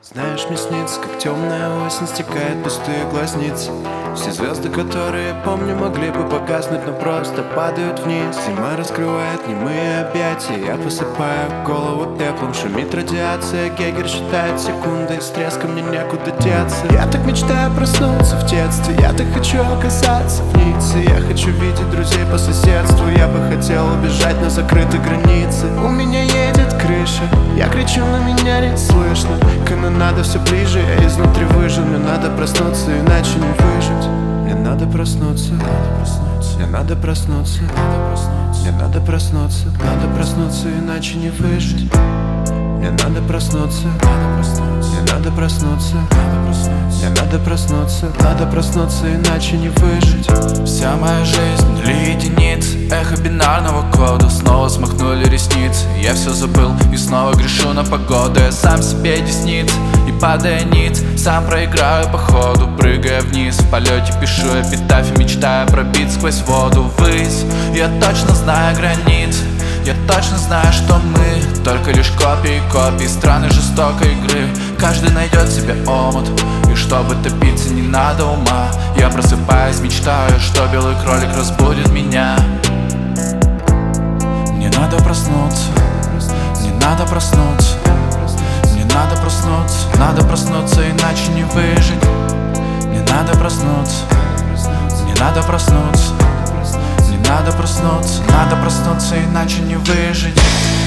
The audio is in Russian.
Знаешь, мне снится, как темная осень стекает пустые глазницы. Все звезды, которые помню, могли бы погаснуть, но просто падают вниз. Зима раскрывает немые объятия, я посыпаю голову пеплом. Шумит радиация, Гегер считает секунды, и с треском мне некуда деться. Я так мечтаю проснуться в детстве, я так хочу оказаться в Ницце. Я хочу видеть друзей по соседству, я бы хотел убежать на закрытой границе. У меня едет крыша, я кричу, но меня не слышно. Канонада все ближе, я изнутри выжил. Мне надо проснуться, иначе не выжить. Мне надо проснуться, мне надо проснуться, мне надо проснуться, надо проснуться, иначе не выжить. Мне надо проснуться, мне надо проснуться, мне надо проснуться, надо проснуться, иначе не выжить. Вся моя жизнь нули единиц, эхо бинарного кода. Снова смахнули ресницы, я все забыл и снова грешу на погоду. Я сам себе десниц и падая ниц, сам проиграю по ходу. Прыгая вниз, в полете пишу эпитафи, мечтая пробить сквозь воду ввысь. Я точно знаю границы, я точно знаю, что мы только лишь копии страны жестокой игры. Каждый найдет себе омут, и чтобы топиться не надо ума. Я просыпаюсь, мечтаю, что белый кролик разбудит меня. Мне надо проснуться, мне надо проснуться, мне надо проснуться, иначе не выжить. Мне надо проснуться, мне надо проснуться, мне надо проснуться, иначе не выжить.